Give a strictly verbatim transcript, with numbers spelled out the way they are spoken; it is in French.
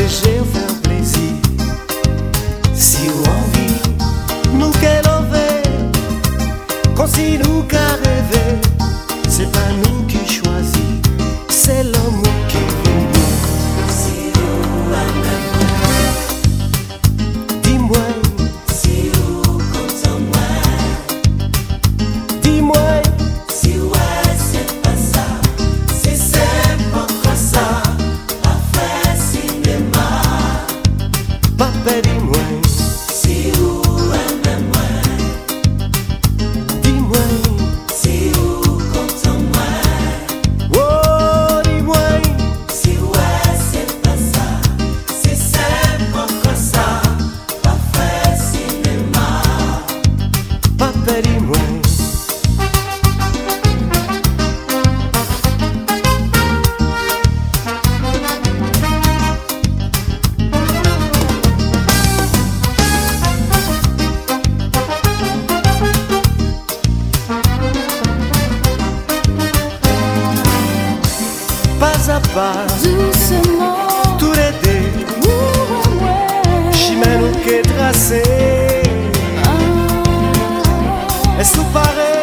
j'ai faire plaisir. Si ou envie, nous qu'elle envers, quand si nous qu'à rêver, c'est pas nous qui choisit, c'est l'amour qui vient. Si ou à dis-moi, si ou content moi, dis-moi, si ouais c'est pas ça, si c'est pas comme ça, pas faire cinéma, papa dis-moi. Pas à pas, doucement, tout l'aider, chemin nous qu'est tracé. ah, Est-ce que pareil?